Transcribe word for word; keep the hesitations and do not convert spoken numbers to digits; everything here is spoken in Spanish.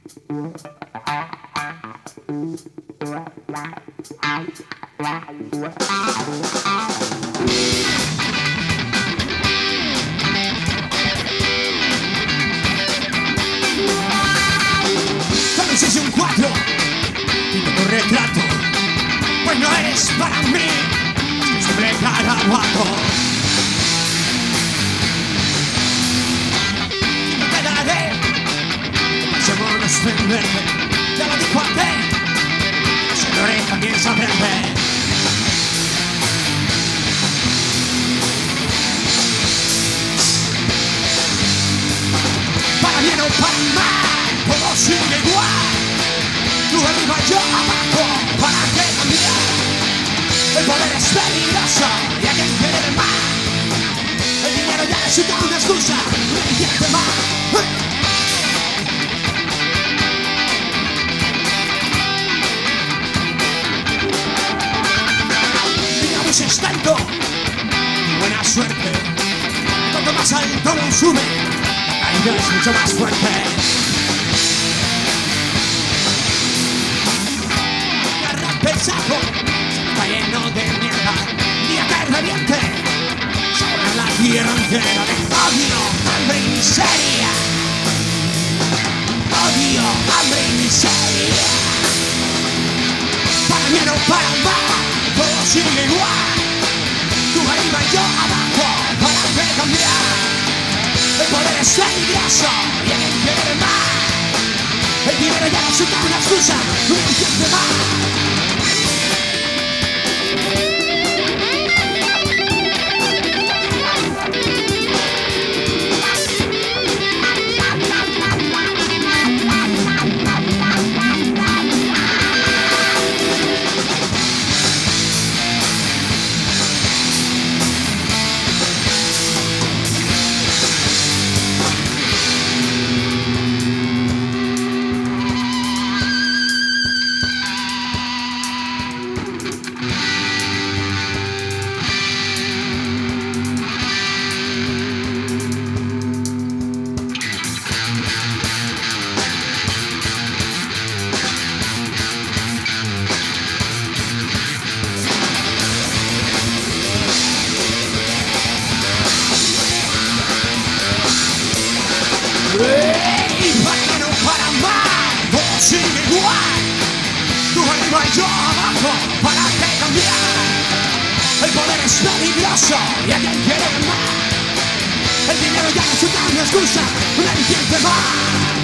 Cuando hice un cuadro, pinto tu retrato, pues no eres para mí, es que siempre carabato. No te daré, pasémonos en verde, ya lo dijo aquel, se lo haré también saberme. Para bien o para mal, todo sigue igual. Tú arriba, yo abajo, ¿para qué cambiar? El poder es peligroso y hay que querer más. El dinero ya necesita una excusa, un aliciente más. Digamos es tanto, y buena suerte. Cuanto más alto lo sube, la caída es mucho más fuerte. Pesado, está lleno de mierda, día que reviente, sobre la tierra entera de odio, hambre y miseria. Odio, hambre y miseria. Para bien o para mal, todo sigue igual. Tú arriba y yo abajo, ¿para qué cambiar? El poder es peligroso y hay que querer más. El dinero ya resulta una excusa, un aliciente más. Yo abajo, ¿para qué cambiar? El poder es peligroso y hay quien quiere más. El dinero ya no es una excusa, un aliciente más.